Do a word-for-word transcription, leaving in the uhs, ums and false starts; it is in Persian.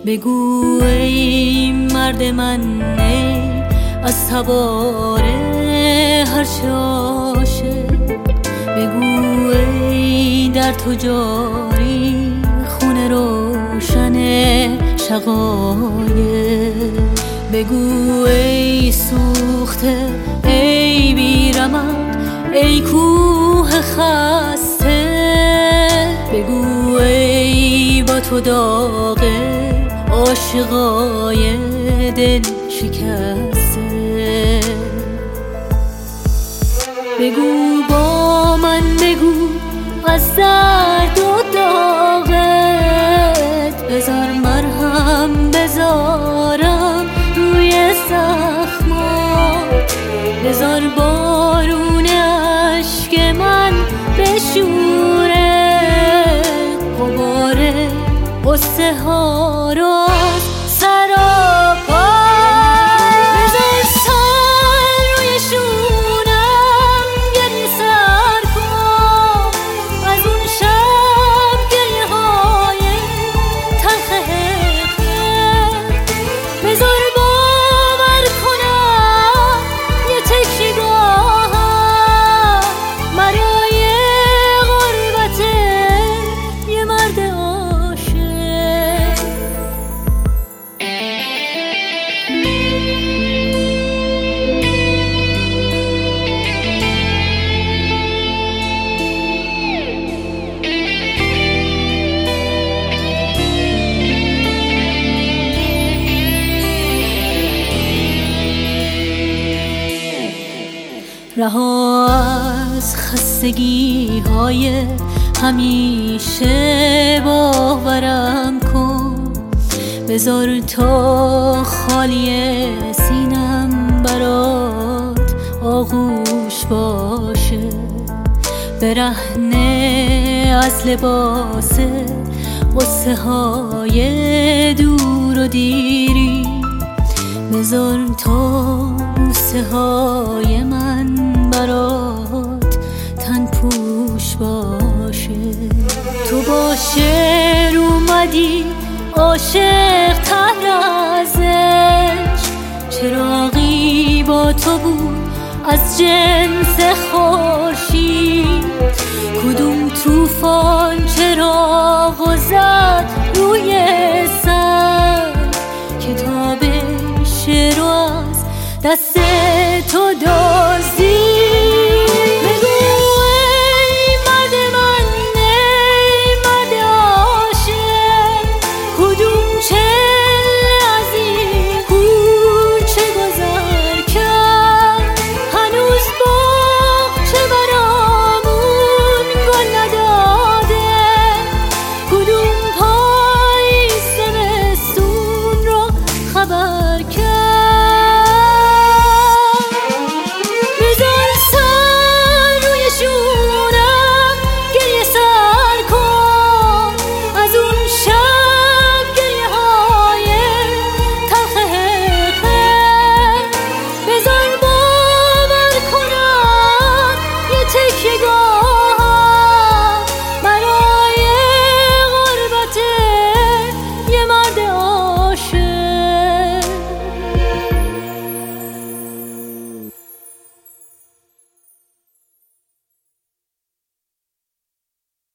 بگو ای مرد من، ای از تبار هرچه عاشق، بگو ای در تو جاری خون روشن شقایق، بگو ای سوخته ای بیرمق ای کوه خسته، بگو ای با تو داغ عاشقای دل شکسته، بگو با من، بگو از درد و داغت، بذار مرهم بذارم روی زخمات، بذار بارون اشک من بشوره غبار غصه ها رو از سراپا، بذار سر روی شونم گریه سر کن از اون شب گریه های تلخ حقه، بذار باور کنم یه تکیگاهم برای غربت یه مرد رها از خستگی های همیشه باورم کن، بذار تا خالی سینم برات آغوش باشه، برهنه از لباس غصه های دور و دیری، بذار تا بوسه های من برات تن پوش باشه، تو با شعر اومدی عاشق تر ازش، چراغی با تو بود از جنس خورشید،